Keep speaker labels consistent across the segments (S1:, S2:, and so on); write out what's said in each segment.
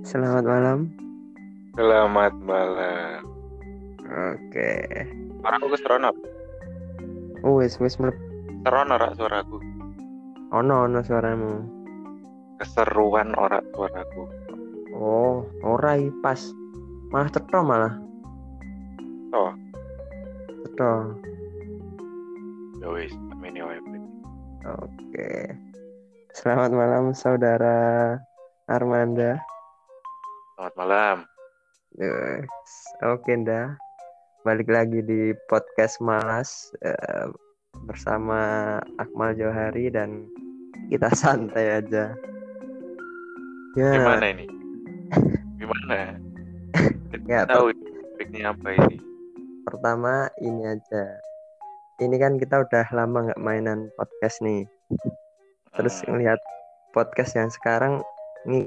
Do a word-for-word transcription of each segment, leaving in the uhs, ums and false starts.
S1: Selamat malam.
S2: Selamat malam.
S1: Oke.
S2: Suaraku keserono.
S1: Oh, wis wis mleb.
S2: Serono ora suaraku.
S1: Ono ono suaramu.
S2: Keseruan ora suaraku.
S1: Oh, ora iki pas. Malah cetha malah.
S2: Oh,
S1: Cetha.
S2: ya wis, amene wae.
S1: Oke. Selamat malam saudara Armanda.
S2: Selamat malam.
S1: Yes. Oke, Nda. Balik lagi di podcast Malas eh, bersama Akmal Johari dan kita santai aja. Gimana?
S2: Gimana ini? Gimana?
S1: Ya,
S2: Kita tahu topiknya apa ini?
S1: Pertama ini aja. Ini kan kita udah lama nggak mainan podcast nih. Terus
S2: Hmm,
S1: ngelihat podcast yang sekarang nih.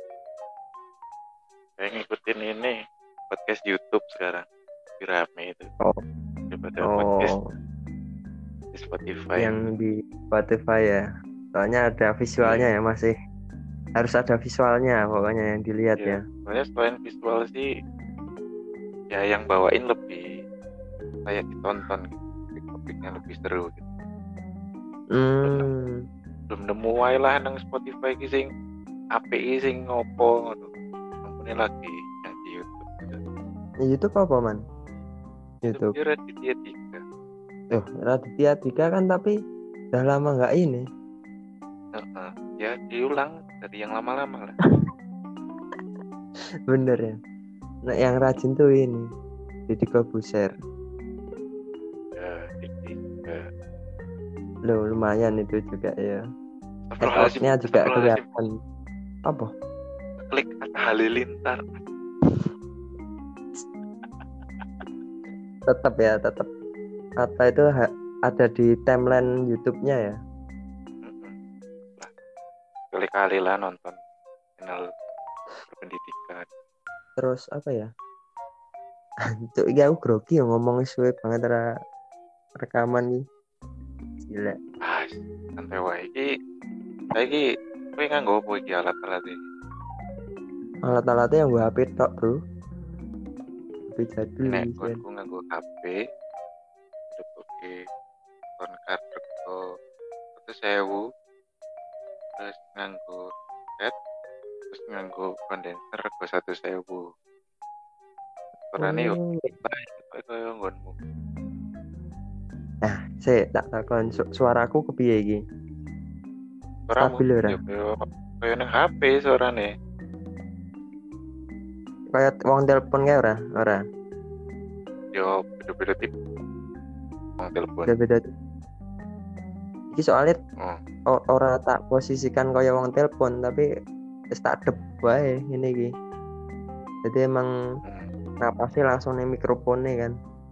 S2: saya ngikutin ini podcast YouTube sekarang. Rame itu.
S1: Oh,
S2: Daripada podcast
S1: oh,
S2: di Spotify.
S1: yang di Spotify ya. Soalnya ada visualnya
S2: Iya.
S1: ya masih. Harus ada visualnya pokoknya yang dilihat
S2: Iya.
S1: ya.
S2: Soalnya selain visual sih, ya yang bawain lebih kayak ditonton gitu. Topik-topiknya lebih seru gitu.
S1: Hmm,
S2: Belum nemu wae lah nang Spotify ki sing apik sing ngopo ngono. Ampune lagi yang di YouTube.
S1: YouTube apa man? YouTube.
S2: Itu Raditya tiga.
S1: Tuh, Raditya Dika kan tapi udah lama nggak ini.
S2: Heeh. Ya diulang dari yang lama-lama lah.
S1: Bener ya. Nah, yang rajin tuh ini Deddy Kobuser.
S2: Ya, tiga.
S1: Loh, lumayan itu juga ya.
S2: Astagfirullahaladzim.
S1: Outnya juga
S2: Astagfirullahaladzim.
S1: kelihatan. Apa?
S2: Klik kata halilintar.
S1: Tetap ya, tetap. Kata itu ha- ada di timeline YouTube-nya ya.
S2: Heeh. Lah, kali-kali lah nonton channel berpendidikan.
S1: Terus apa ya? Cuk, iki aku grogi ya ngomong suwe banget ra rekaman iki. Gila.
S2: Ah, santai wae iki. Saiki kowe nganggo apa iki alat-alat iki?
S1: Alat-alatnya yang gue H P tok, Bro. H P jadul
S2: Nek
S1: iki.
S2: aku nganggo H P, oke, kon kartu satu sewu, terus nganggo head, terus nganggo kondenser ke satu sewu. Suarane yo
S1: Oh.
S2: baik kaya nggonmu.
S1: Nah, saya tak takon su- suaraku kepiye iki?
S2: Suaramu
S1: Stabil ora?
S2: yo kaya kaya nang H P suarane.
S1: Kayak wong telepon kae ora? Ora.
S2: Yo beda-beda tipe. Wong telepon.
S1: Beda-beda. Iki soalnya
S2: Oh,
S1: o- ora tak posisikan kaya wong telepon tapi wis tak dep wae ngene iki. Jadi emang
S2: hmm,
S1: napasnya langsung ning mikrofonnya kan.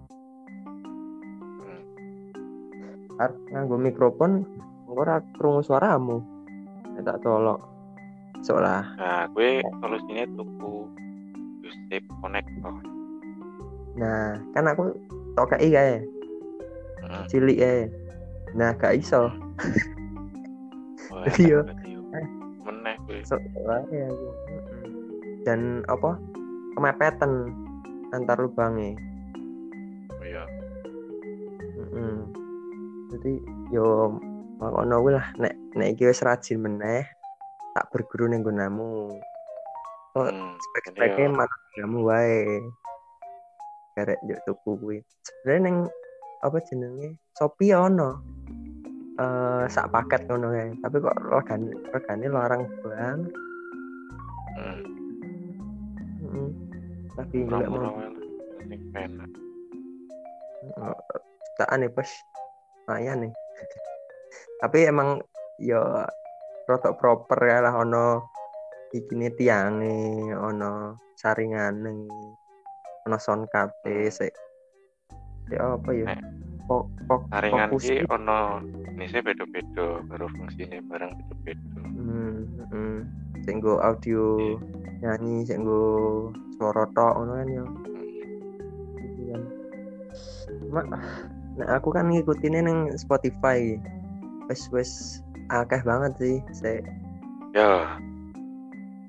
S2: hmm.
S1: Arep nganggo mikrofon ora krungu suaramu. Ya tak tolok. Soalnya
S2: Nah, gue solusinya tuku Use Connector.
S1: nah, kan aku tokai kae
S2: Heeh.
S1: cilik ae. Nah, gak iso.
S2: Wah,
S1: Jadi yo
S2: berarti yo meneh gue.
S1: so wae aku. Mm-mm. Dan apa? Kemepetan antar lubangnya.
S2: Oh iya.
S1: Mm-mm. Jadi yo makono kuwi lah nek nek iki wis rajin meneh tak berguru ning nggonamu. Kok
S2: Hmm,
S1: spek-speknya
S2: iya.
S1: mana kamu wae. Karek yo tuku kuwi. Sebenarnya ning apa jenenge? Shopee ono. Eh sak paket ngono kae. Tapi kok regane regane larang banget.
S2: Hmm,
S1: Heeh. Tapi golek
S2: murah-murah
S1: mau
S2: wae lah. Sing penak.
S1: jutaan nih bos. Lumayan nih. Tapi emang yo rotok proper ya lah ono ikine tiange, ono saringane, ono sound card
S2: Hmm.
S1: sik. Ya apa ya?
S2: Nek
S1: Fok- fok-
S2: saringan
S1: fokus
S2: ki
S1: iki.
S2: ono jenisnya beda-beda, baru fungsinya barang beda-beda.
S1: Hmm, heeh. Sing nggo audio nyanyi, sing nggo swara tok ngono kan ya. Gitu kan. Cuma nah aku kan ngikutinnya nang Spotify. Wes wes akeh banget sih. Saya
S2: Ya,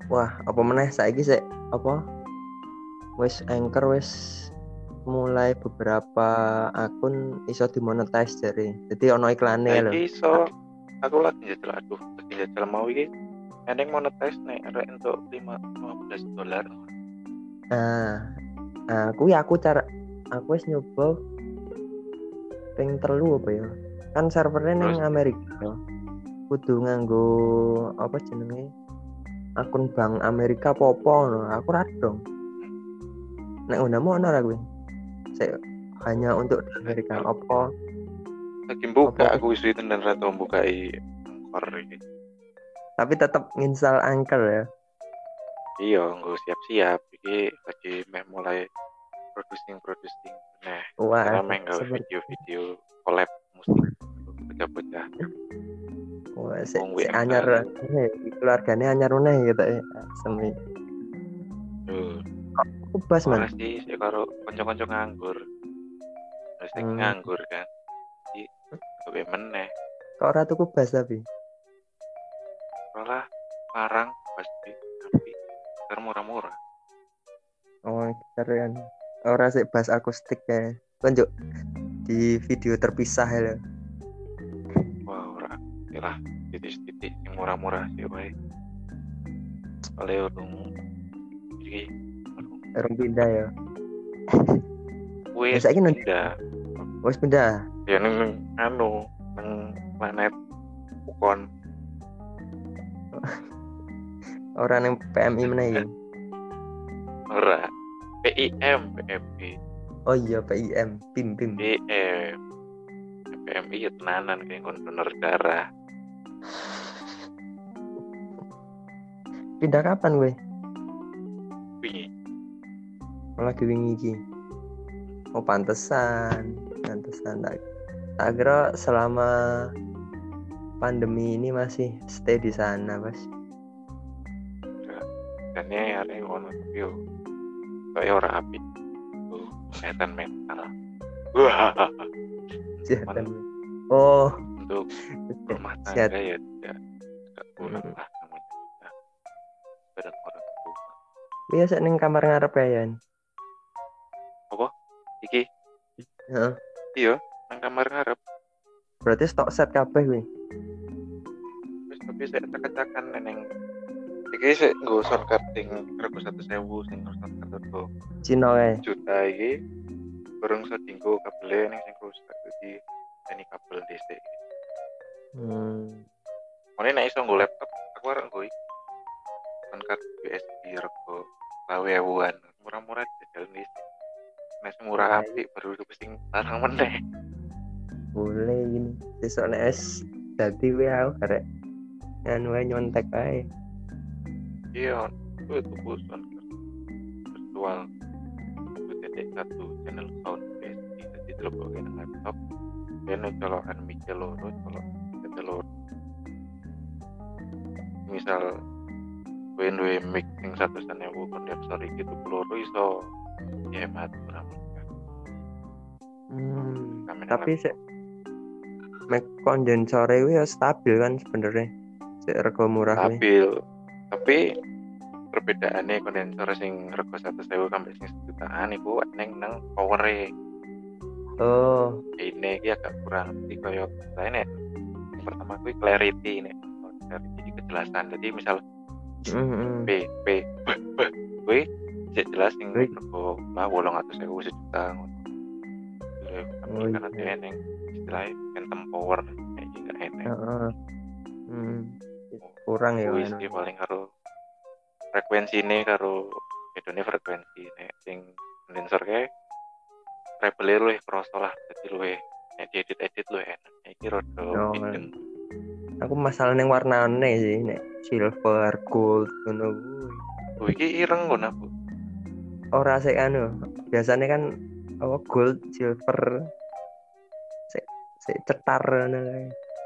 S1: Wah, apa meneh saiki sik apa wis Anchor wis mulai beberapa akun iso dimonetize jare. Jadi ono iklane lho.
S2: Saiki iso aku lagi njajal aduh, lagi njajal mau iki eneng monetize nek arek entuk lima belas dolar.
S1: Nah, nah kuwi aku cara aku wis nyoba ping telu apa ya. Kan servernya
S2: Terus
S1: ning Amerika. Kudu nganggo apa jenenge? Akun bank Amerika popo no. Aku ra dong. Nek undamu ono ra kuwi? Sik hanya untuk di Amerika apa?
S2: lagi buka
S1: Apa?
S2: aku isu itu dan rata membukai Anchor iki.
S1: Tapi tetap nginstal Anchor ya.
S2: Iya, nggo siap-siap iki lagi meh mulai producing producing. Nah,
S1: Wah,
S2: cara meh gawe
S1: seperti
S2: video-video collab musik bocah-bocah.
S1: wah, si,
S2: Wong
S1: si
S2: W M
S1: anyar
S2: bareng.
S1: ini keluarganya anyar meneh gitu ya. Semi.
S2: Tuh,
S1: Aku bas
S2: ora
S1: man.
S2: sih sik karo kanca-kanca nganggur. Terus iki
S1: Hmm.
S2: nganggur kan. Iki gawe meneh.
S1: Kok ora tuku bas tapi.
S2: Malah larang pasti tapi sekarang murah-murah.
S1: Oh, keren. Ora sik bas akustik ya. Tunjuk di video terpisah ya.
S2: Wah, ora. Yalah, titik-titik yang murah-murah sih wae. Oleh urung iki
S1: Urung pindah ya.
S2: wis
S1: Ya saiki nanti
S2: pindah.
S1: wis pindah.
S2: Ya ning anu nang planet Ukon.
S1: Ora ning P M I meneh iki.
S2: Ora. P I M, P M I.
S1: Oh iya P I M, P I M P I M.
S2: P M. P M I ya tenanan kayak kon donor darah.
S1: Pindah kapan gue?
S2: Wingi.
S1: Lagi wingi iki. Oh pantesan, pantesan tak. Tak kira selama pandemi ini masih stay di sana, Mas.
S2: Dan ya arek ngono tapi yo kaya ora apik. Tuh, kesehatan mental. Wah.
S1: Kesehatan. Oh,
S2: Untuk rumah
S1: sehat.
S2: tangga ya tidak tidak kurang lah namanya. Nah, badan orang tua.
S1: Biasa ning kamar ngarep ya, Yan.
S2: Apa? Iki?
S1: Heeh.
S2: Iya, nang kamar ngarep.
S1: Berarti stok set kabeh kuwi.
S2: Wis tapi saya cak-cakan neneng. Iki sik nggo sound card sing rego satu sewu sing sound card rego
S1: Cino kae.
S2: juta iki bareng iso dienggo kabel ning sing rusak dadi ini kabel D C.
S1: Hmm.
S2: Mone nek iso nggo laptop aku arep nggo iki. Sound card U S B rego dua ewuan murah-murah jajal nih. Nek murah apik baru sing larang meneh.
S1: Boleh gini. Sesuk nek wis dadi kuwi aku karek anu wae nyontek ae.
S2: Iya, itu tuku sound card virtual satu titik satu channel sound base jadi dilebokke nang laptop dan colokan mic loro colok mic loro misal kowe duwe mic sing satu sewu kondensor iki tuku loro iso hemat berapa
S1: Hmm.
S2: Kami
S1: Tapi
S2: nang
S1: sik mic kondensore kuwi ya stabil kan sebenarnya. Sik rego murah kuwi.
S2: stabil tapi perbedaannya kondensor sing rego satu sewu sampai sing sejutaan iku neng nang power-e.
S1: Oh,
S2: Ini dia agak kurang jadi kayak lainnya yang pertama gue clarity nih clarity kejelasan jadi misal
S1: heeh.
S2: P P B B gue bisa jelas yang
S1: Wih.
S2: rego lah wolong atau saya gue sejuta ngono
S1: Oh,
S2: tapi karena
S1: iya.
S2: dia yang istilahnya phantom power kayak gini nggak enak
S1: Heeh. Hmm. Kurang ya
S2: gue
S1: anu.
S2: sih paling karo frekuensi ini karo bedone frekuensi nek sing kondensor kayak treble lu kroso lah jadi lu nek diedit edit lu enak iki rada
S1: Oh.
S2: pinten.
S1: Aku masalah ning warnane sih nek silver, gold ngono kuwi.
S2: Oh, iki ireng ngono aku.
S1: Ora sik anu. Biasanya kan apa gold, silver sik sik cetar ngono kae.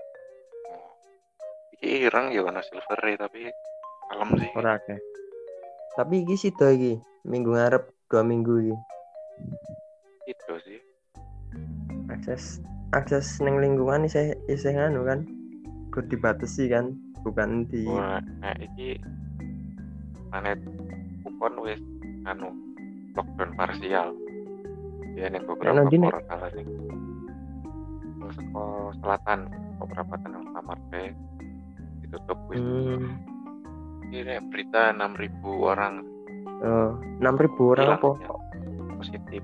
S2: Iki ireng ya ana silver tapi kalem sih.
S1: Ora akeh. Tapi iki sida iki, minggu ngarep dua minggu iki.
S2: Itu sih.
S1: Akses akses ning lingkungan isih isih anu kan. Kudu dibatasi kan, bukan di
S2: Wah, nah iki planet Kupon wis anu lockdown parsial. Ya ning
S1: Nek
S2: beberapa
S1: nanti nek
S2: kota ning ning seko selatan beberapa tanah Samar teh ditutup wis.
S1: hmm,
S2: Ini berita enam ribu orang
S1: oh, enam ribu orang
S2: hilang
S1: apa?
S2: aja positif.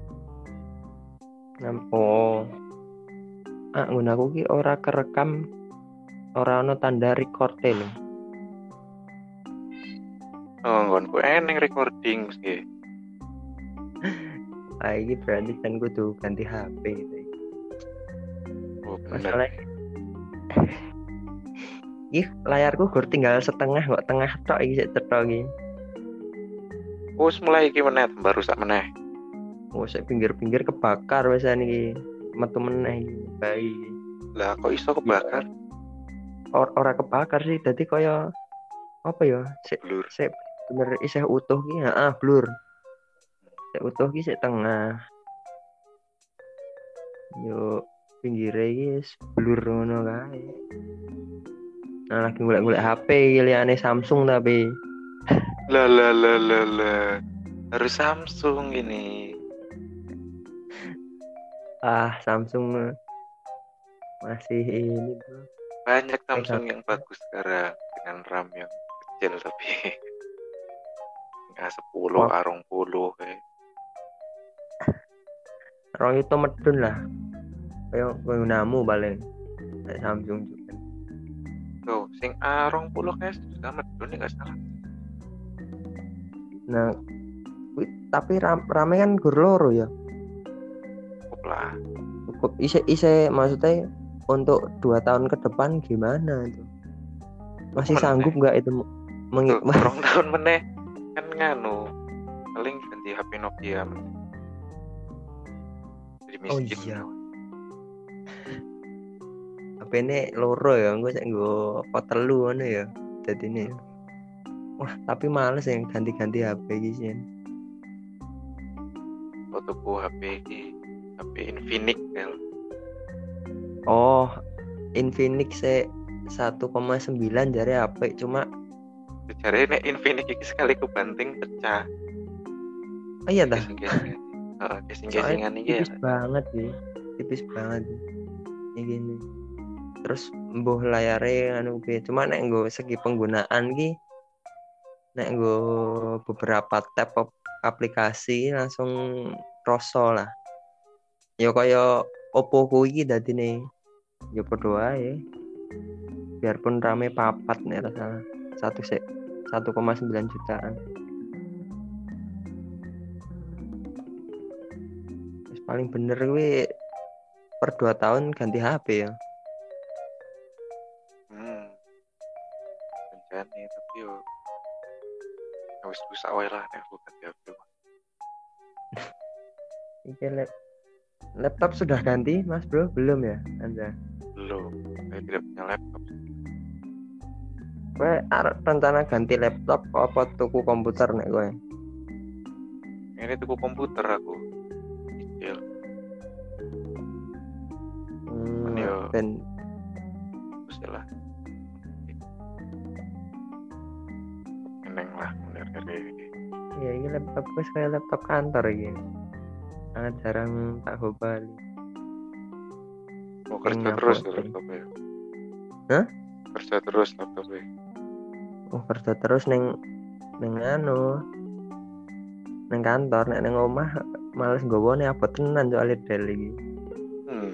S1: enam oh. Ah, ngono aku ki ora kerekam, ora ono tanda record e lho.
S2: Oh, nggonku eneng recording sih.
S1: Ah, iki berarti kan kudu ganti H P gitu.
S2: Oh, bener.
S1: Masalah ih layarku gur tinggal setengah kok, tengah tok iki sik cetha iki.
S2: Wes mulai iki meneh baru sak meneh.
S1: Oh, sik pinggir-pinggir kebakar wis iki. Metu meneh iki bayi.
S2: Lah kok iso kebakar?
S1: Or, ora kebakar sih, dadi kaya apa ya? Sik
S2: Blur.
S1: sik bener isih utuh ki, heeh, blur. Sik utuh ki sik tengah. Yo pinggire iki wis blur ngono kae. Nah, lagi golek-golek H P iki liyane Samsung tapi
S2: Lah lah lah lah lah. Harus Samsung ini.
S1: ah Samsung masih ini bro.
S2: Banyak Samsung
S1: Pegang
S2: yang bagus sekarang dengan RAM yang kecil tapi A sepuluh,
S1: wah,
S2: A dua puluh kayak.
S1: rong itu medun lah. Kaya gunamu paling. Nek Samsung juga.
S2: Tuh, sing A dua puluh kayak sudah medun enggak salah.
S1: Nah, wi- tapi ram, rame kan gur loro ya.
S2: Cukup lah.
S1: Cukup ise ise maksudnya untuk dua tahun ke depan gimana itu? Masih
S2: Meneh.
S1: sanggup nggak itu
S2: Tuh,
S1: mengi-
S2: kurang tahun meneh kan nganu paling ganti H P Nokia meneh. Jadi
S1: Oh
S2: miskin.
S1: iya. H P ini loro ya, gue sih gue telu ngono ya. Jadi ini. Wah, tapi males yang ganti-ganti H P gitu.
S2: Fotoku H P iki H P Infinix ya.
S1: Oh, Infinix se satu koma sembilan jari H P cuma
S2: Jare nek Infinix iki sekali kebanting pecah.
S1: oh iya dah.
S2: Casing-casingan. Heeh,
S1: Soalnya
S2: casing-casingan iki ya.
S1: tipis banget sih. Tipis banget. Ini gini. Terus mbuh layare anu piye. Cuma nek nggo segi penggunaan ki nek nggo beberapa tab ap- aplikasi langsung kroso lah. Ya kaya Oppo ku iki dadine ya padha wae. Biarpun rame papat nek ora salah. Satu sek satu koma sembilan jutaan. Terus paling bener kuwi per dua tahun ganti H P ya.
S2: Hmm. Rencana tapi yo harus bisa wae lah nek aku ganti H P.
S1: Iki lap laptop sudah ganti, Mas Bro? Belum ya, Anda?
S2: Belum, saya tidak punya laptop.
S1: Kowe arep rencana ganti laptop apa tuku komputer nek kowe?
S2: Ini tuku komputer aku. Kecil.
S1: Hmm,
S2: Yo.
S1: ben
S2: Terus lah. Eneng lah bener dari
S1: ya ini laptop gue kayak laptop kantor iki. Sangat jarang tak hobali.
S2: mau kerja
S1: Yang
S2: terus
S1: upload.
S2: laptopnya.
S1: Hah?
S2: Kerja terus laptopnya.
S1: Oh, kerja terus neng neng anu neng kantor nek neng omah males nggowone apa tenan soalnya Dell iki.
S2: Hmm.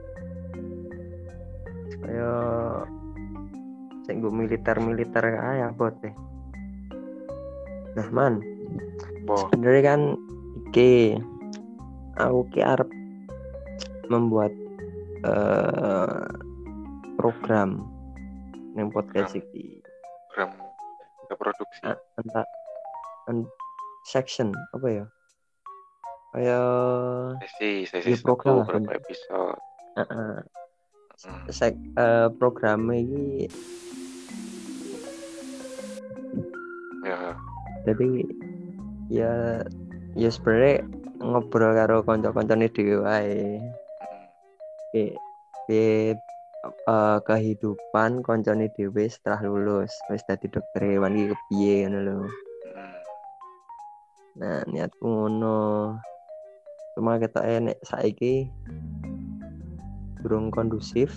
S1: Kaya sing nggo militer-militer kae apa teh. Nah, Man.
S2: Boh.
S1: Sebenarnya kan iki aku ki arep membuat uh, program yang podcast iki.
S2: Program ke produksi.
S1: Ah, entah en, section apa ya? Kayak
S2: Sesi, sesi
S1: ya, program lah,
S2: berapa
S1: bener.
S2: episode.
S1: Uh-uh.
S2: Hmm.
S1: Sek uh, program ini
S2: Ya,
S1: jadi ya ya sebenarnya ngobrol karo kanca-kancane dhewe wae.
S2: hmm.
S1: Ki ki eh, kehidupan koncone dhewe setelah lulus wis dadi dokter hewan iki kepiye ngono lho.
S2: Hmm.
S1: Nah, niatku ngono. Cuma kita enek saiki durung kondusif.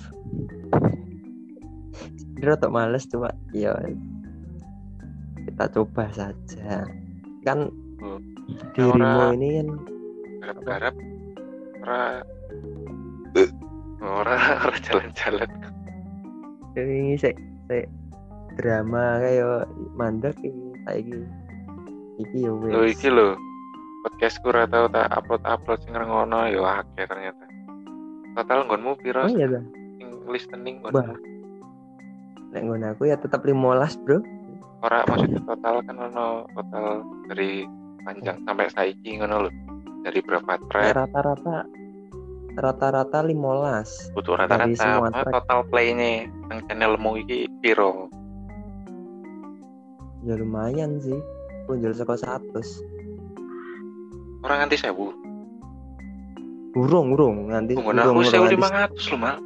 S1: Rada males cuma ya kita coba saja. Kan
S2: Oh.
S1: dirimu
S2: Ora
S1: ini kan
S2: garap-garap ora ora ora jalan-jalan.
S1: ini sik sik drama kayak mandek iki saiki. Iki ya
S2: Lho
S1: wis.
S2: iki lho. Podcastku ora tau tak upload-upload sing ngono ya akeh ternyata. Total nggonmu piro?
S1: Oh iya dah.
S2: Sing listening
S1: Bah,
S2: nggonmu?
S1: nek ngono aku ya tetap limolas, Bro.
S2: Ora maksudnya total kan ono total dari panjang sampai saiki ngono lho. Dari berapa
S1: Nek
S2: track?
S1: rata-rata rata-rata limolas
S2: Butuh
S1: dari
S2: rata-rata
S1: semua
S2: apa
S1: track.
S2: total play-nya nang channelmu iki piro?
S1: Ya lumayan sih. Punjul saka seratus.
S2: Ora nganti seribu.
S1: Urung, urung nganti
S2: Nggon
S1: urung
S2: aku
S1: urung nganti
S2: seribu lima ratus lho, Mal.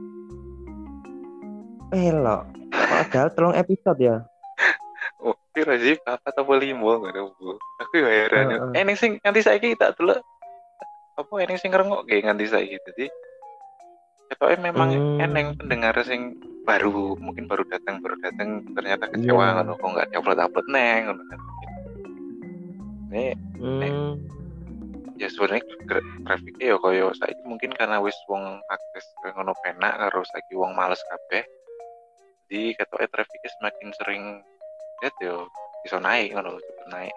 S1: elok. Padahal telung episode ya.
S2: Oh, piro sih? Apa atau limo ngono, Bu? Aku ya heran.
S1: Heeh.
S2: Eh, ning sing nganti saiki tak delok apa eneng sing ngrungokke nganti saiki. Dadi ketoke memang
S1: Hmm,
S2: eneng pendengar sing baru, mungkin baru datang baru datang ternyata
S1: iya.
S2: kecewa ngono kok enggak diupload-upload neng ngono kan. Ini nek
S1: Hmm,
S2: ya sebenarnya grafiknya ya koyo saiki mungkin karena wis wong akses ngono penak karo saiki wong males kabeh. Jadi ketoke trafficnya semakin sering lihat yo bisa naik ngono bisa naik.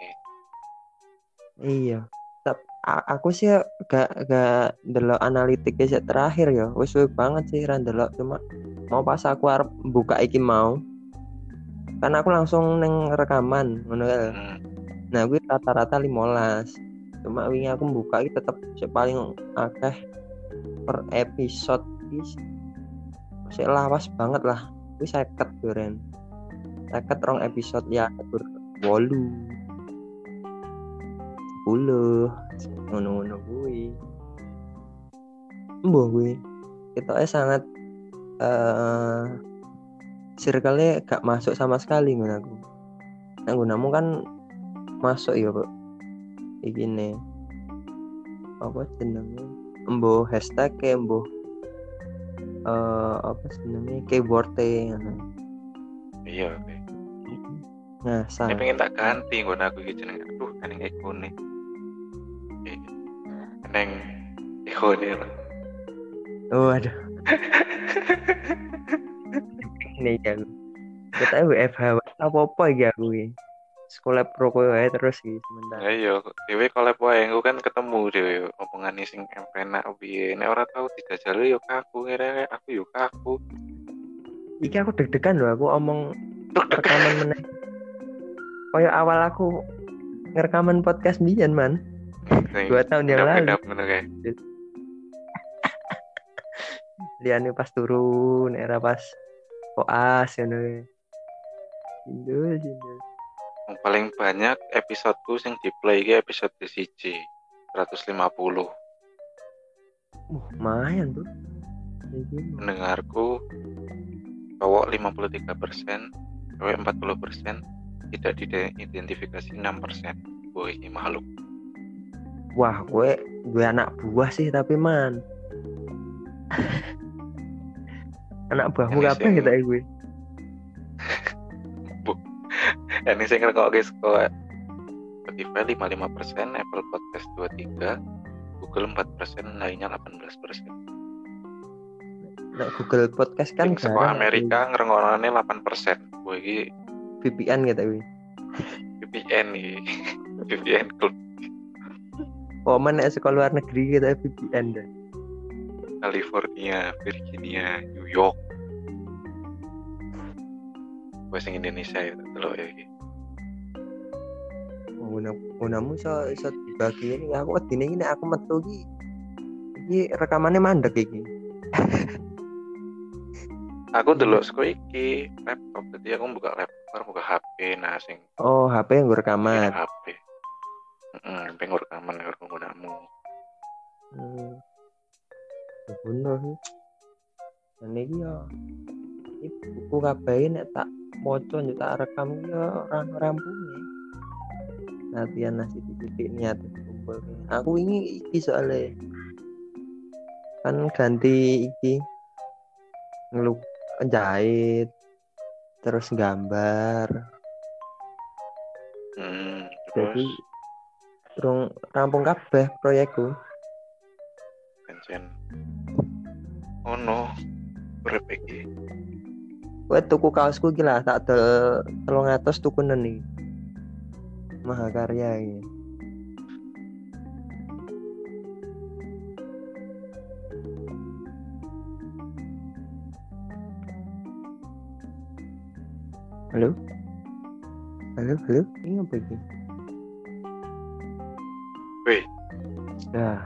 S1: iya. Tep- a- aku sih gak gak delok analitiknya sih terakhir ya. Wis suwe banget sih ra delok cuma mau pas aku arep buka iki mau kan aku langsung neng rekaman ngono kae.
S2: Hmm.
S1: Nah, gue rata-rata limolas. Cuma wingi aku buka iki tetep sik paling akeh per episode iki sik lawas banget lah. Kuwi seket duren. seket rong episode ya ber wolu. sepuluh ngono-ngono kuwi. Mbah kuwi ketoke sangat eh circle-nya gak masuk sama sekali ngono aku. Nah, gunamu kan masuk ya, Pak. Iki ne. Apa jenenge? Embo hashtag ke embo eh apa jenenge keyword-e ngono.
S2: Iya, oke.
S1: Nah,
S2: Ini
S1: sang.
S2: pengen tak ganti nggon aku iki jenenge. Aduh, eneng ikone. Eneng ikone.
S1: Oh, aduh. Ini ya. Kita W F H apa-apa iki aku iki. Sekolah pro kowe wae terus iki sementara.
S2: Ayo, dhewe collab wae engko kan ketemu dhewe omongane sing enak piye. Nek ora tau dijajal yo kaku ngene aku yo kaku.
S1: Iki aku deg-degan loh aku omong rekaman meneh. Kayak awal aku ngerekaman podcast mbiyen man. Dua tahun yang lalu.
S2: Ngono kae.
S1: Liane pas turun era pas koas ngono. Indul, indul.
S2: Yang paling banyak episodeku sing di-play iki episode siji seratus lima puluh.
S1: Uh, lumayan tuh. Iki
S2: Pendengarku cowok lima puluh tiga persen, cewek empat puluh persen, tidak diidentifikasi enam persen. Boy, ini makhluk.
S1: wah, gue gue anak buah sih tapi man. Anak buahmu
S2: Ini
S1: kabeh
S2: sing-
S1: kita gue.
S2: Ini saya ngerokok guys kok Spotify lima puluh lima persen, Apple Podcast dua puluh tiga, Google empat persen, lainnya delapan belas persen.
S1: Nah, Google Podcast kan
S2: Sing saka Amerika ngerengokane delapan persen. Boy, ini
S1: V P N kita gue.
S2: V P N nih. V P N klub
S1: Oh, mana sekolah luar negeri kita V P N deh.
S2: California, Virginia, New York. Gue sing Indonesia ya, delok ya iki.
S1: Guna gunamu so so dibagi ini aku wedine iki nek aku metu iki iki rekamannya mandek iki.
S2: Aku delok saka iki laptop, jadi aku buka laptop, buka H P, nah sing
S1: Oh, H P yang gue
S2: Iya,
S1: rekaman.
S2: H P. Heeh, pengen rekaman karo penggunamu.
S1: Hmm. Ya bener sih. Dan iki yo ibu kabeh nek tak maca yo tak rekam yo ora rampunge. Latihan nasi titik niat kumpul. Aku ini iki soalnya kan ganti iki ngeluk jahit terus gambar.
S2: Hmm,
S1: Jadi
S2: terus
S1: rung rampung kabeh proyekku.
S2: pancen ono urip iki.
S1: Kowe tuku kaosku iki lah tak dol telung atus tukunen iki. Mahakarya iki. Halo? Halo, halo? Ini apa iki?
S2: Weh,
S1: Nah,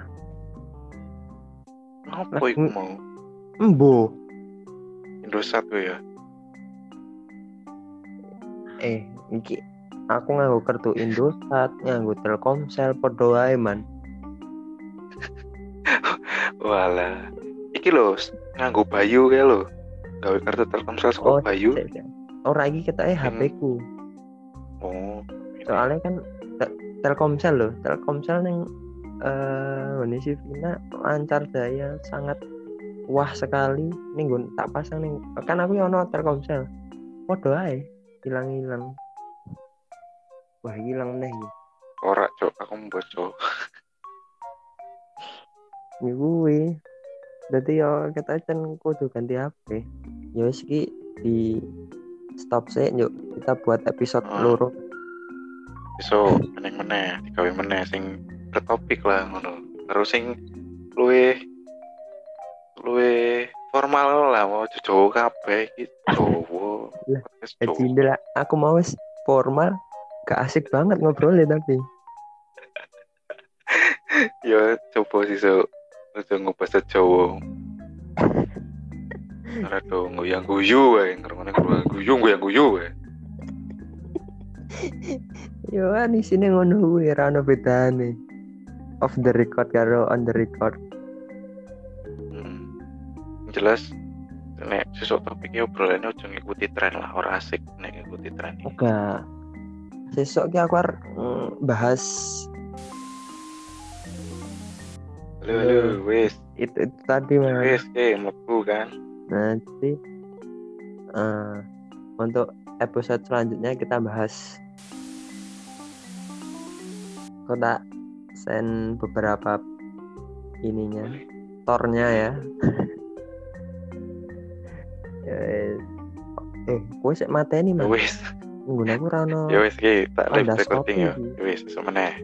S2: apa
S1: lah,
S2: iku mau?
S1: embo.
S2: Indosat gue ya.
S1: Eh, iki aku nganggo kartu Indosat, nganggo Telkomsel padha wae, Man.
S2: Walah. Iki lho, nganggo Bayu kae lho. Gawe kartu Telkomsel saka
S1: Oh,
S2: Bayu.
S1: cek, cek. Ora iki ketoke H P ku.
S2: Oh,
S1: Soalnya kan te- Telkomsel loh, Telkomsel ning eh ngene si Vina lancar jaya sangat wah sekali. Ning nggon tak pasang ning kan aku yo ono Telkomsel. Padha ae hilang-hilang. Wah, hilang meneh iki.
S2: ora cok, aku mboco.
S1: Iki kuwi. Dadi yo ketachen kudu ganti H P. Ya wis iki di stop sih yuk kita buat episode
S2: Oh,
S1: loro.
S2: iso meneh-meneh, digawe meneh sing bertopik lah ngono. Terus sing luwih luwih formal lah, mau Jawa kabeh iki Jawa.
S1: Lah,
S2: Podcast
S1: gaji
S2: Jawa.
S1: lah aku mau wis formal gak asik banget ngobrolnya tapi
S2: Ya coba sih so aja ngebahas Jawa. Ora do ngoyang guyu wae, ngrungokne ngoyang guyu, ngoyang guyu wae.
S1: yo kan isine ngono kuwi ora ono bedane off the record karo on the record.
S2: Hmm. Jelas nek sesuk topik yo obrolannya aja ngikuti tren lah, ora asik nek ngikuti tren.
S1: Oke, sesuk ki aku arep mm, bahas
S2: Halo, halo, wis.
S1: itu, itu tadi man.
S2: Wis, ke mlebu kan.
S1: Nanti eh, untuk episode selanjutnya kita bahas kota send beberapa ininya tornya ya. Eh, eh, kowe sik mateni
S2: Ya
S1: man.
S2: wis.
S1: Nggunaku ora ono.
S2: Ya wis ki tak live
S1: Ondas
S2: recording ya.
S1: kopi.
S2: Ya wis semeneh.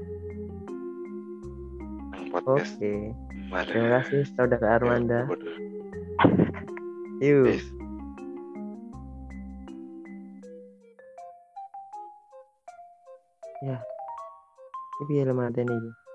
S2: Nang podcast.
S1: Oke.
S2: Mari.
S1: Terima kasih Saudara Armanda.
S2: Ya,
S1: Yuk.
S2: wis.
S1: Ya. Iki piye lemah mateni iki?